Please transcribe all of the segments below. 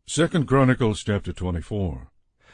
2 Chronicles chapter 24.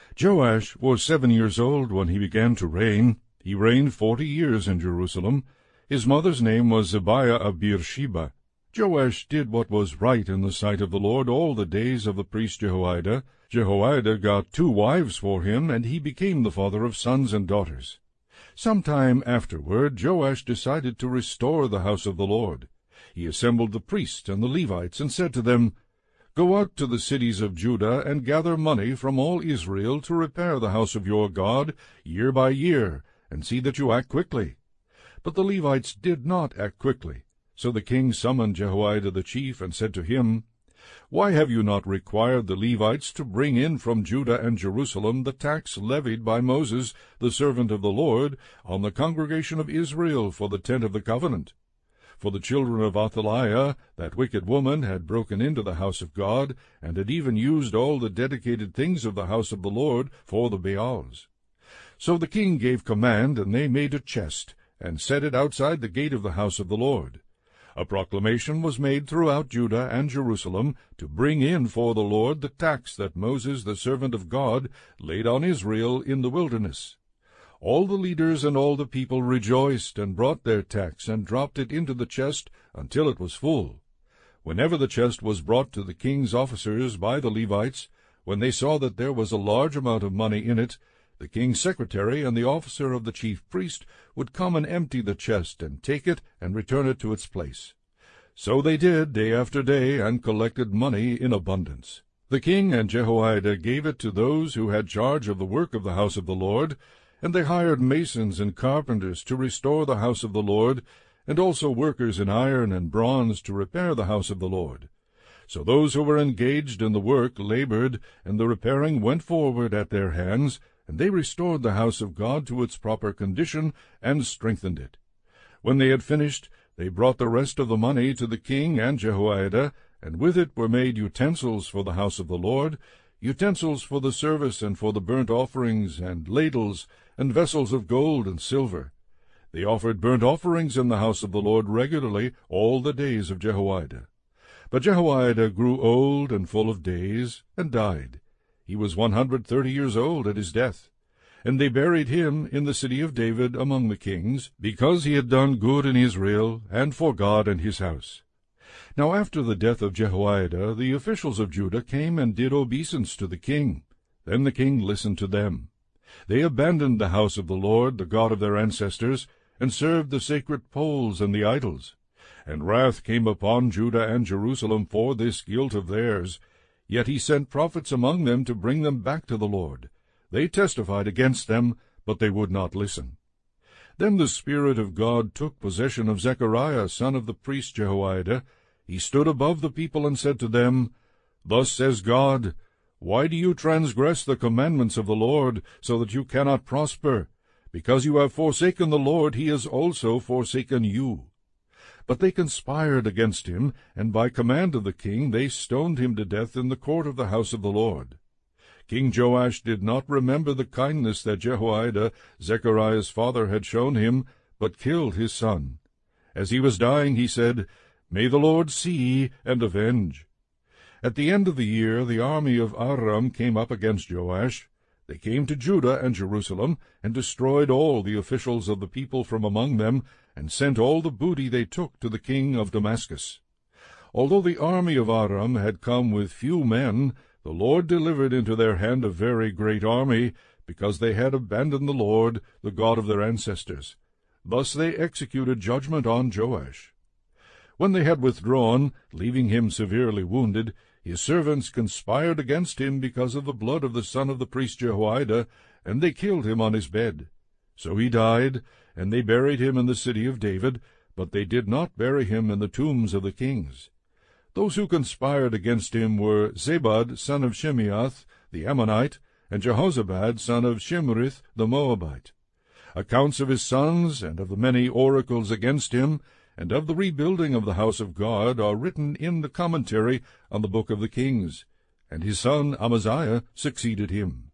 Joash was 7 years old when he began to reign. He reigned 40 years in Jerusalem. His mother's name was Zibiah of Beersheba. Joash did what was right in the sight of the Lord all the days of the priest Jehoiada. Jehoiada got 2 wives for him, and he became the father of sons and daughters. Some time afterward, Joash decided to restore the house of the Lord. He assembled the priests and the Levites and said to them, "Go out to the cities of Judah and gather money from all Israel to repair the house of your God year by year, and see that you act quickly." But the Levites did not act quickly. So the king summoned Jehoiada the chief and said to him, "Why have you not required the Levites to bring in from Judah and Jerusalem the tax levied by Moses, the servant of the Lord, on the congregation of Israel for the tent of the covenant?" For the children of Athaliah, that wicked woman, had broken into the house of God, and had even used all the dedicated things of the house of the Lord for the Baals. So the king gave command, and they made a chest, and set it outside the gate of the house of the Lord. A proclamation was made throughout Judah and Jerusalem to bring in for the Lord the tax that Moses, the servant of God, laid on Israel in the wilderness. All the leaders and all the people rejoiced and brought their tax and dropped it into the chest until it was full. Whenever the chest was brought to the king's officers by the Levites, when they saw that there was a large amount of money in it, the king's secretary and the officer of the chief priest would come and empty the chest and take it and return it to its place. So they did day after day and collected money in abundance. The king and Jehoiada gave it to those who had charge of the work of the house of the Lord, and they hired masons and carpenters to restore the house of the Lord, and also workers in iron and bronze to repair the house of the Lord. So those who were engaged in the work labored, and the repairing went forward at their hands, and they restored the house of God to its proper condition and strengthened it. When they had finished, they brought the rest of the money to the king and Jehoiada, and with it were made utensils for the house of the Lord, utensils for the service and for the burnt offerings, and ladles, and vessels of gold and silver. They offered burnt offerings in the house of the Lord regularly all the days of Jehoiada. But Jehoiada grew old and full of days, and died. He was 130 years old at his death. And they buried him in the city of David among the kings, because he had done good in Israel, and for God and his house. Now after the death of Jehoiada, the officials of Judah came and did obeisance to the king. Then the king listened to them. They abandoned the house of the Lord, the God of their ancestors, and served the sacred poles and the idols. And wrath came upon Judah and Jerusalem for this guilt of theirs. Yet he sent prophets among them to bring them back to the Lord. They testified against them, but they would not listen. Then the Spirit of God took possession of Zechariah, son of the priest Jehoiada. He stood above the people and said to them, "Thus says God, why do you transgress the commandments of the Lord, so that you cannot prosper? Because you have forsaken the Lord, he has also forsaken you." But they conspired against him, and by command of the king they stoned him to death in the court of the house of the Lord. King Joash did not remember the kindness that Jehoiada, Zechariah's father, had shown him, but killed his son. As he was dying, he said, "May the Lord see and avenge." At the end of the year, the army of Aram came up against Joash. They came to Judah and Jerusalem, and destroyed all the officials of the people from among them, and sent all the booty they took to the king of Damascus. Although the army of Aram had come with few men, the Lord delivered into their hand a very great army, because they had abandoned the Lord, the God of their ancestors. Thus they executed judgment on Joash. When they had withdrawn, leaving him severely wounded, his servants conspired against him because of the blood of the son of the priest Jehoiada, and they killed him on his bed. So he died, and they buried him in the city of David, but they did not bury him in the tombs of the kings. Those who conspired against him were Zabad, son of Shimeath, the Ammonite, and Jehozabad, son of Shimrith, the Moabite. Accounts of his sons, and of the many oracles against him, and of the rebuilding of the house of God are written in the commentary on the book of the Kings, and his son Amaziah succeeded him.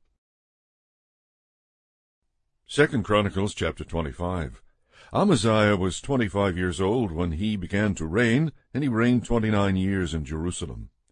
2 Chronicles chapter 25. Amaziah was 25 years old when he began to reign, and he reigned 29 years in Jerusalem.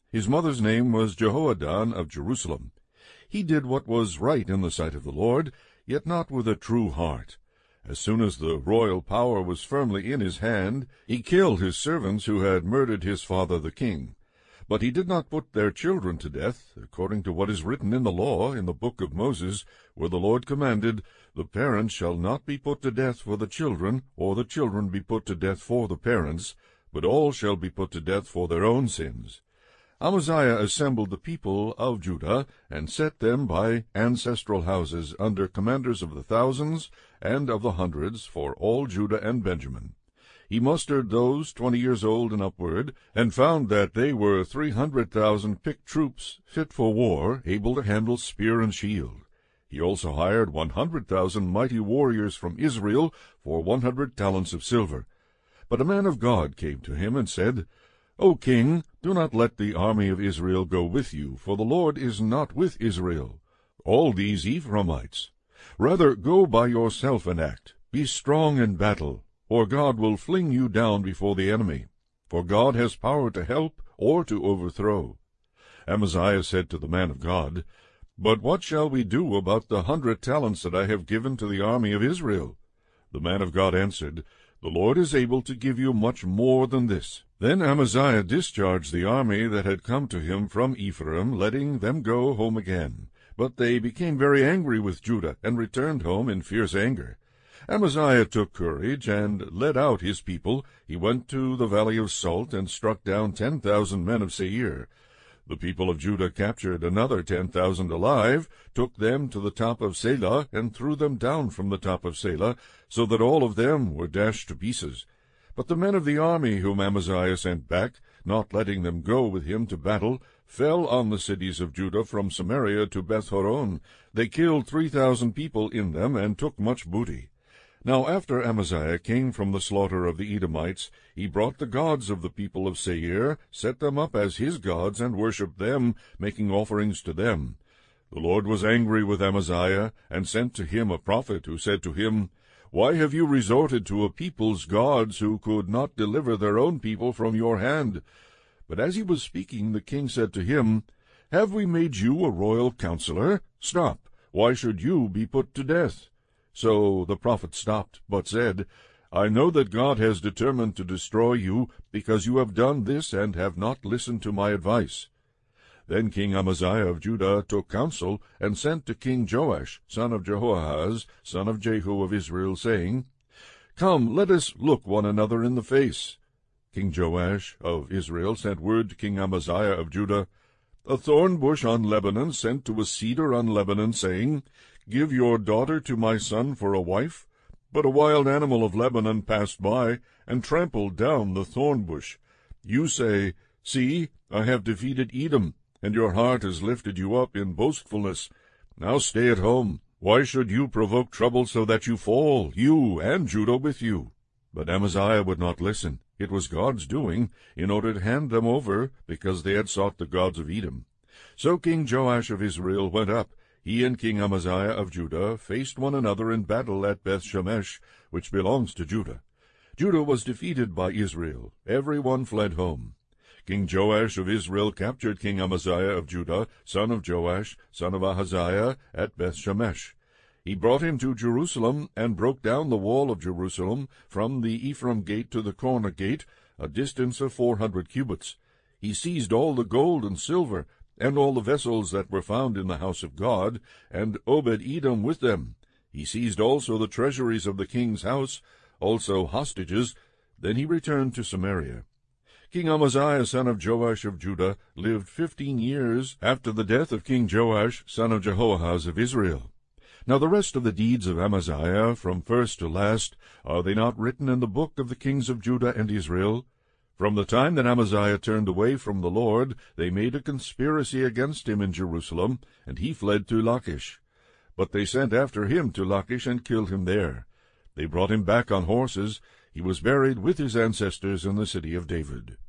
His mother's name was Jehoaddan of Jerusalem. He did what was right in the sight of the Lord, yet not with a true heart. As soon as the royal power was firmly in his hand, he killed his servants who had murdered his father the king. But he did not put their children to death, according to what is written in the law, in the book of Moses, where the Lord commanded, "The parents shall not be put to death for the children, or the children be put to death for the parents, but all shall be put to death for their own sins." Amaziah assembled the people of Judah, and set them by ancestral houses under commanders of the thousands and of the hundreds for all Judah and Benjamin. He mustered those 20 years old and upward, and found that they were 300,000 picked troops, fit for war, able to handle spear and shield. He also hired 100,000 mighty warriors from Israel for 100 talents of silver. But a man of God came to him and said, "O king, do not let the army of Israel go with you, for the Lord is not with Israel, all these Ephraimites. Rather go by yourself and act. Be strong in battle, or God will fling you down before the enemy. For God has power to help or to overthrow." Amaziah said to the man of God, "But what shall we do about the 100 talents that I have given to the army of Israel?" The man of God answered, "The Lord is able to give you much more than this." Then Amaziah discharged the army that had come to him from Ephraim, letting them go home again. But they became very angry with Judah, and returned home in fierce anger. Amaziah took courage, and led out his people. He went to the valley of Salt, and struck down 10,000 men of Seir. The people of Judah captured another 10,000 alive, took them to the top of Selah, and threw them down from the top of Selah, so that all of them were dashed to pieces. But the men of the army whom Amaziah sent back, not letting them go with him to battle, fell on the cities of Judah from Samaria to Beth-horon. They killed 3,000 people in them, and took much booty. Now after Amaziah came from the slaughter of the Edomites, he brought the gods of the people of Seir, set them up as his gods, and worshipped them, making offerings to them. The Lord was angry with Amaziah, and sent to him a prophet, who said to him, "Why have you resorted to a people's gods who could not deliver their own people from your hand?" But as he was speaking, the king said to him, "Have we made you a royal counselor? Stop! Why should you be put to death?" So the prophet stopped, but said, "I know that God has determined to destroy you, because you have done this and have not listened to my advice." Then King Amaziah of Judah took counsel, and sent to King Joash, son of Jehoahaz, son of Jehu of Israel, saying, "Come, let us look one another in the face." King Joash of Israel sent word to King Amaziah of Judah, "A thorn bush on Lebanon sent to a cedar on Lebanon, saying, 'Give your daughter to my son for a wife.' But a wild animal of Lebanon passed by, and trampled down the thorn bush. You say, 'See, I have defeated Edom,' and your heart has lifted you up in boastfulness. Now stay at home. Why should you provoke trouble so that you fall, you and Judah with you?" But Amaziah would not listen. It was God's doing, in order to hand them over, because they had sought the gods of Edom. So King Joash of Israel went up. He and King Amaziah of Judah faced one another in battle at Beth-shemesh, which belongs to Judah. Judah was defeated by Israel. Every one fled home. King Joash of Israel captured King Amaziah of Judah, son of Joash, son of Ahaziah, at Beth-shemesh. He brought him to Jerusalem, and broke down the wall of Jerusalem, from the Ephraim gate to the corner gate, a distance of 400 cubits. He seized all the gold and silver, and all the vessels that were found in the house of God, and Obed-Edom with them. He seized also the treasuries of the king's house, also hostages. Then he returned to Samaria. King Amaziah, son of Joash of Judah, lived 15 years after the death of King Joash, son of Jehoahaz of Israel. Now the rest of the deeds of Amaziah, from first to last, are they not written in the book of the kings of Judah and Israel? From the time that Amaziah turned away from the Lord, they made a conspiracy against him in Jerusalem, and he fled to Lachish. But they sent after him to Lachish and killed him there. They brought him back on horses. He was buried with his ancestors in the city of David.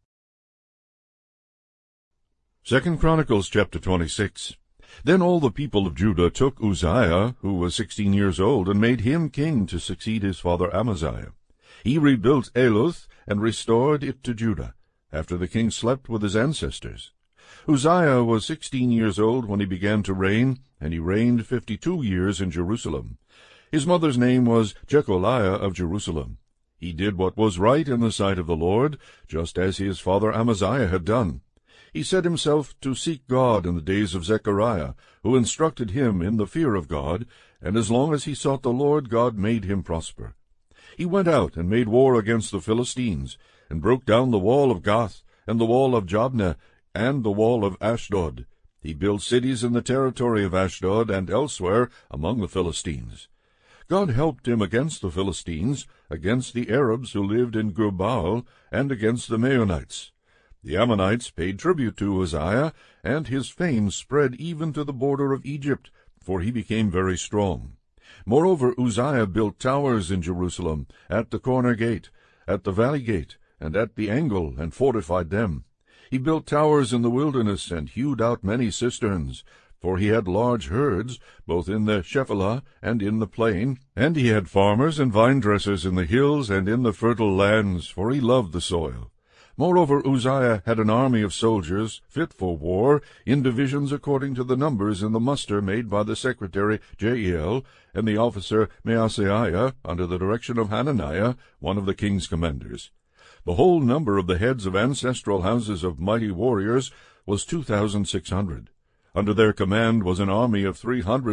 2 Chronicles chapter 26. Then all the people of Judah took Uzziah, who was 16 years old, and made him king to succeed his father Amaziah. He rebuilt Eloth, and restored it to Judah, after the king slept with his ancestors. Uzziah was 16 years old when he began to reign, and he reigned 52 years in Jerusalem. His mother's name was Jecholiah of Jerusalem. He did what was right in the sight of the Lord, just as his father Amaziah had done. He set himself to seek God in the days of Zechariah, who instructed him in the fear of God, and as long as he sought the Lord, God made him prosper. He went out and made war against the Philistines, and broke down the wall of Gath, and the wall of Jabneh, and the wall of Ashdod. He built cities in the territory of Ashdod and elsewhere among the Philistines. God helped him against the Philistines, against the Arabs who lived in Gurbaal, and against the Maonites. The Ammonites paid tribute to Uzziah, and his fame spread even to the border of Egypt, for he became very strong. Moreover, Uzziah built towers in Jerusalem, at the corner gate, at the valley gate, and at the angle, and fortified them. He built towers in the wilderness, and hewed out many cisterns, for he had large herds, both in the Shephelah and in the plain, and he had farmers and vine-dressers in the hills and in the fertile lands, for he loved the soil. Moreover, Uzziah had an army of soldiers, fit for war, in divisions according to the numbers in the muster made by the secretary Jeiel and the officer Maaseiah, under the direction of Hananiah, one of the king's commanders. The whole number of the heads of ancestral houses of mighty warriors was 2,600. Under their command was an army of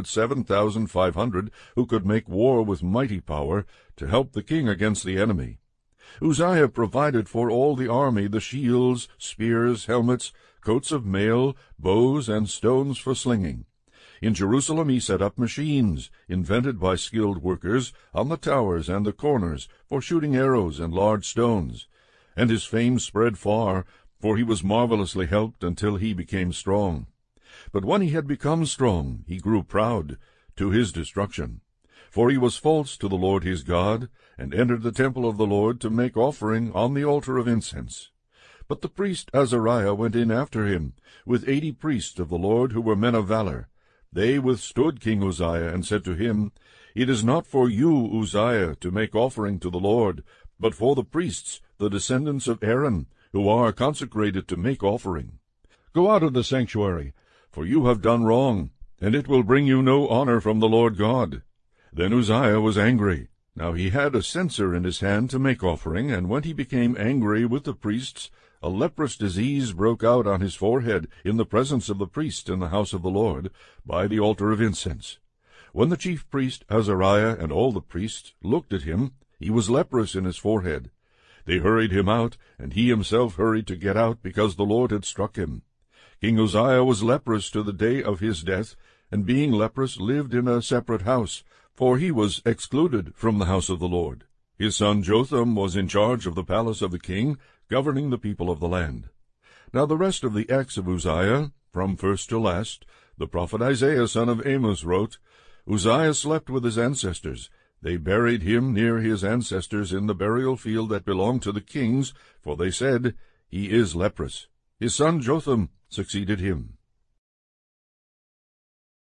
307,500 who could make war with mighty power to help the king against the enemy. Uzziah provided for all the army the shields, spears, helmets, coats of mail, bows, and stones for slinging. In Jerusalem he set up machines, invented by skilled workers, on the towers and the corners, for shooting arrows and large stones. And his fame spread far, for he was marvelously helped until he became strong. But when he had become strong, he grew proud, to his destruction. For he was false to the Lord his God, and entered the temple of the Lord to make offering on the altar of incense. But the priest Azariah went in after him, with 80 priests of the Lord who were men of valor. They withstood King Uzziah, and said to him, It is not for you, Uzziah, to make offering to the Lord, but for the priests, the descendants of Aaron, who are consecrated to make offering. Go out of the sanctuary, for you have done wrong, and it will bring you no honor from the Lord God. Then Uzziah was angry. Now he had a censer in his hand to make offering, and when he became angry with the priests, a leprous disease broke out on his forehead in the presence of the priest in the house of the Lord, by the altar of incense. When the chief priest Azariah and all the priests looked at him, he was leprous in his forehead. They hurried him out, and he himself hurried to get out, because the Lord had struck him. King Uzziah was leprous to the day of his death, and being leprous lived in a separate house, for he was excluded from the house of the Lord. His son Jotham was in charge of the palace of the king, governing the people of the land. Now the rest of the acts of Uzziah, from first to last, the prophet Isaiah son of Amos wrote, Uzziah slept with his ancestors. They buried him near his ancestors in the burial field that belonged to the kings, for they said, He is leprous. His son Jotham succeeded him.